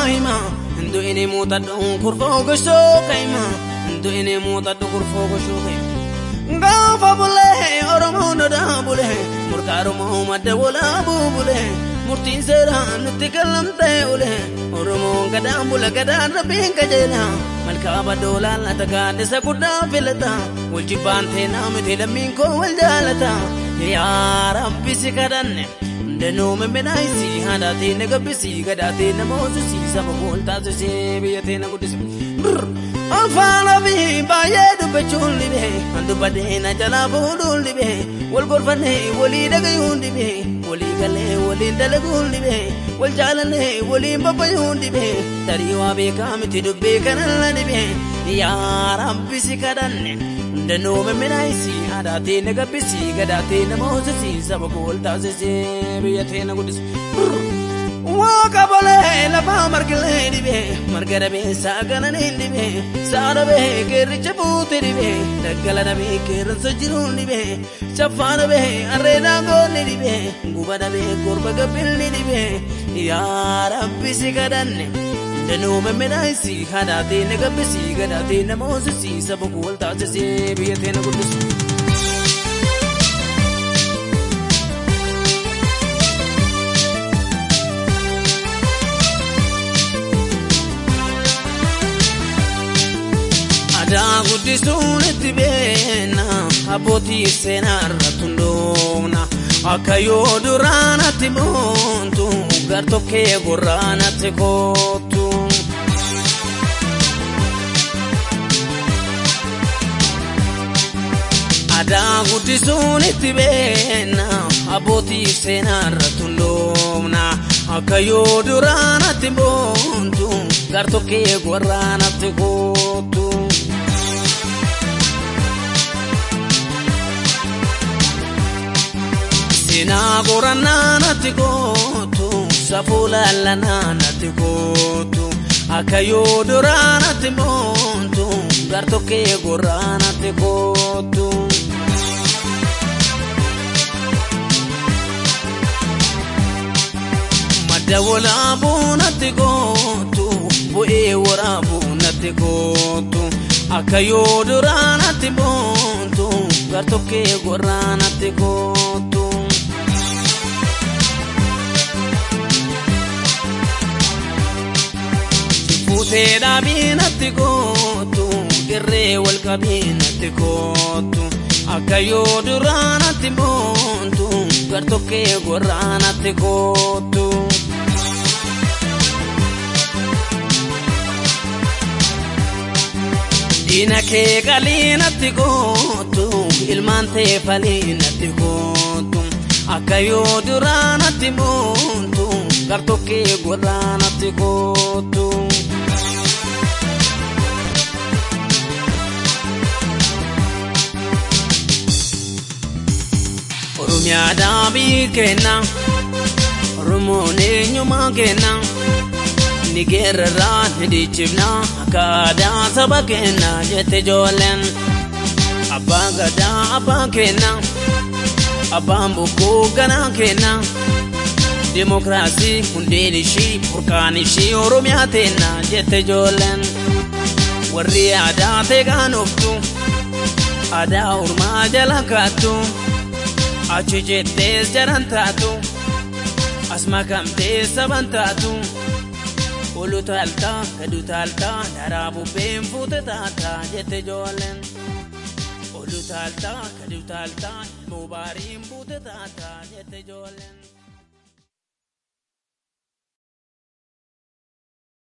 hima ndo ene mota don kurfo gosho kaima ndo ene mota do kurfo gosho kaima ngafa bule oromo no da bule murkaro muhammad wala bule murtin sera nitikalam tayule oromo gadam bula gadan rabin kajela malka badola la taga desa kuda filata waljiban the nam the lamin ko waljalata ya rabbi sikadanne deno me benaisi hada te nagabisi gadate namozu si sama volta se biyate na kudis afala bi bayed bechulli be andu badena jala bodulli be wal gorfane wali daga yundi be wali gale wali dalagulli be wal jalane wali babayundi be tariwa be kamti dubbe kanalla be ya rabbi sikadanne deno me benaisi hada te nagabisi gadate namozu si sama volta se biyate na kudis wakabole la ba margale dibe margara be sagana dibe sara be kerche puti dibe dagala be ker sajirun dibe chafana be arena gol dibe gubada be gorba gabil dibe ya rabbi sikadanne denu me medaisi hada te negabisi gada te namozu si sabu kolta se biyate na kudus da guddisuun itti beena abbootii seenarra tundoona akka yoo duraanatti boontu gartokkee gorraanatti kootu adaa guddisuun itti beena abbootii seenarra tundoona akka yoo duraanatti boontu gartokkee gorraanatti kootu Sina gorana nati gotu safula lana nati gotu akayo dorana nati montu gartoke gorana nati gotu madawala bunati gotu boe wara bunati gotu akayo dorana nati montu gartoke gorana nati gotu Pute da binati gotu gerre wal kabinati gotu akayo duranati montu gartoke goranati gotu dinake kalinati gotu ilmante falinati gotu akayo duranati montu gartoke goranati gotu Oromia dabi kena Oromone nyuma kena Nigerra nidichibna Kada saba kena jete jolen Abba gada abba kena Abba mbuku gana kena Demokrasi hundenishi Urkanishi Oromia tena jete jolen Warri ada teganuftu Ada urma jalakatu Achijetes jarantatu Asma kamte sabantatu Ulutalta kadutalta Darabu bemfute tata jete jolen Ulutalta kadutalta Mubarim bute tata jete jolen